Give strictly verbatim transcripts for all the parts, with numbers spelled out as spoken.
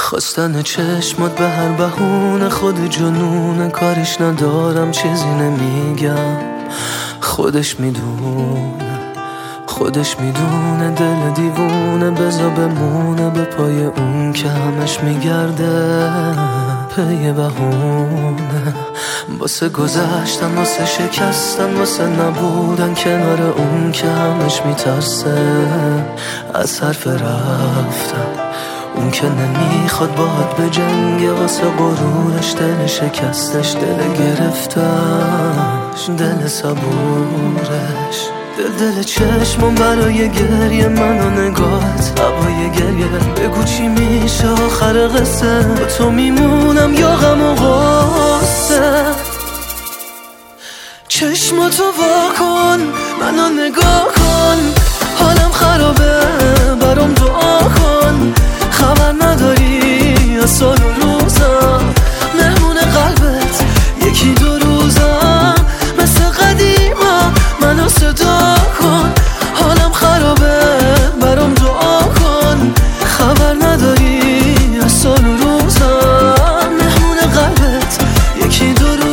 خواستن چشمات به هر بهونه، خود جنون کارش ندارم، چیزی نمیگم. خودش میدونه خودش میدونه دل دیوونه، بزا بمونه به پای اون که همش میگرده پی بهونه. واسه گذشتن، واسه شکستن، واسه نبودن کنار اون که همش میترسه از حرف رفتن. اون که نمیخواد باهات به جنگ، واسه غرورش دل شکستش، دل گرفتش، دل صبورش. دل دل چشمم برای گریه، من و نگاهت هوای گریه. بگو چی میشه آخر قصه، با تو میمونم یا غم و غصه. چشماتو وا کن، منو نگاه کن، حالم خرابه برام دعا کن. خبر نداری از سال و روزم، مهمون قلبت یکی دو روزم. مثل قدیما منو صدا کن، حالم خرابه برام دعا کن. خبر نداری از سال و روزم، مهمون قلبت یکی دو روزم.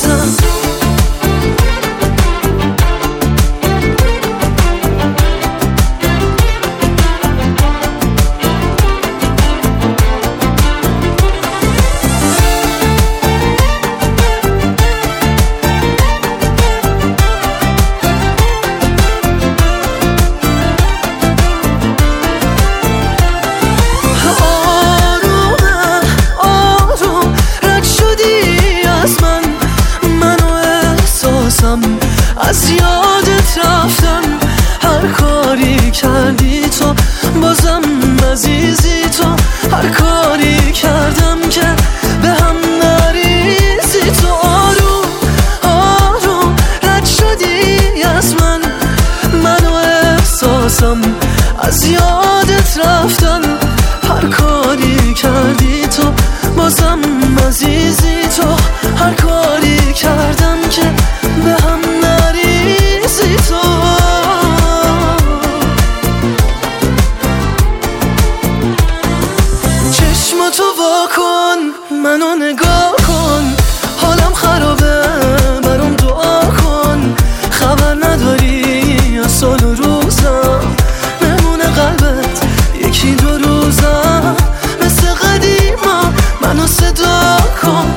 از یادت رفتم، هر کاری کردی تو بازم عزیزی تو. هر کاری کردم که به هم نریزی تو. آروم آروم رد شدی از من، منو احساسم از یادت رفتم. هر کاری کردی تو بازم عزیزی تو. هر کاری کردم که به هم نریزی تو. چشماتو وا کن، منو نگاه کن، حالم خرابه برام دعا کن. خبر نداری از سال و روزم، مهمون قلبت یکی دو روزم. مثل قدیما منو صدا کن،